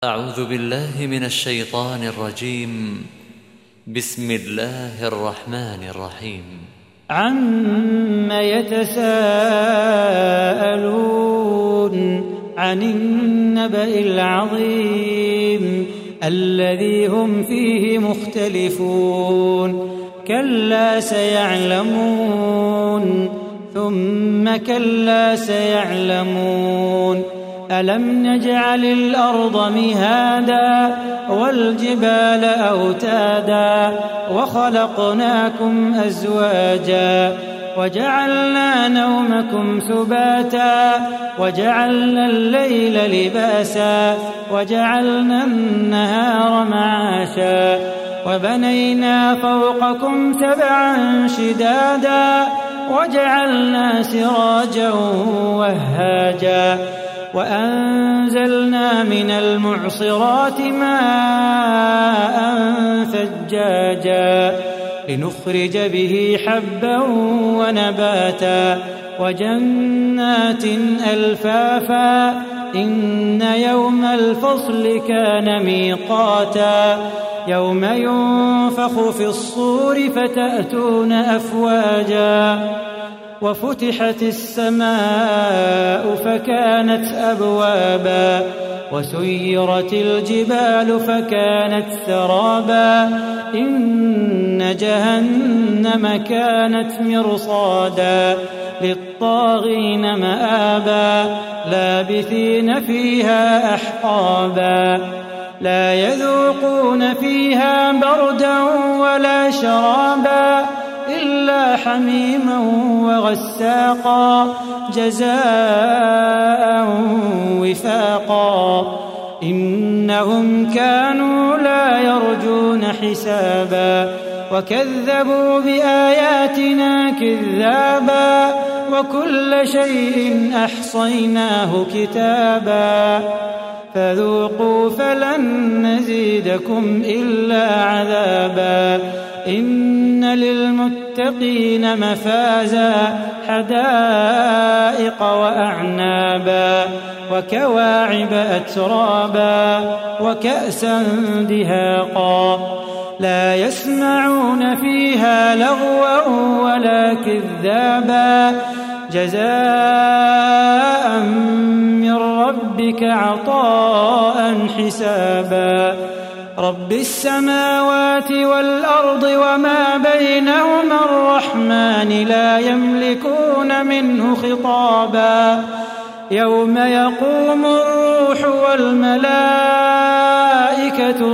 أعوذ بالله من الشيطان الرجيم. بسم الله الرحمن الرحيم. عم يتساءلون عن النبأ العظيم الذي هم فيه مختلفون كلا سيعلمون ثم كلا سيعلمون ألم نجعل الأرض مهادا والجبال أوتادا وخلقناكم أزواجا وجعلنا نومكم سباتا وجعلنا الليل لباسا وجعلنا النهار معاشا وبنينا فوقكم سبعا شدادا وجعلنا سراجا وهاجا وأنزلنا من المعصرات ماء ثجاجا لنخرج به حبا ونباتا وجنات ألفافا إن يوم الفصل كان ميقاتا يوم ينفخ في الصور فتأتون أفواجا وفتحت السماء فكانت أبوابا وسيرت الجبال فكانت سرابا إن جهنم كانت مرصادا للطاغين مآبا لابثين فيها أحقابا لا يذوقون فيها بردا ولا شرابا إلا حميما وغساقا جزاء وفاقا إنهم كانوا لا يرجون حسابا وكذبوا بآياتنا كذابا وكل شيء أحصيناه كتابا فذوقوا فلن نزيدكم إلا عذابا إن للمتقين مفازا حدائق وأعنابا وكواعب أترابا وكأسا دهاقا لا يسمعون فيها لغوا ولا كذابا جزاء من ربك عطاء حسابا رب السماوات والأرض وما بينهما الرحمن لا يملكون منه خطابا يوم يقوم الروح والملائكة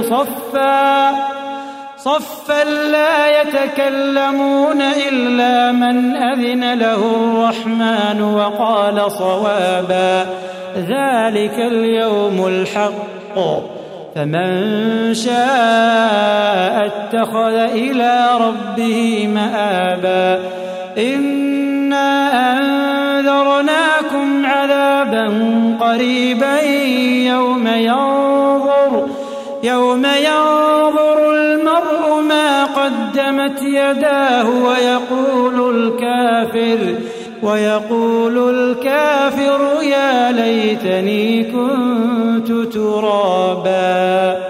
صفا لا يتكلمون إلا من أذن له الرحمن وقال صوابا ذلك اليوم الحق فمن شاء اتخذ إلى ربه مآبا إنا أنذرناكم عذابا قريبا يوم ينظر المرء ما قدمت يداه ويقول الكافر يا ليتني كنت ترابا.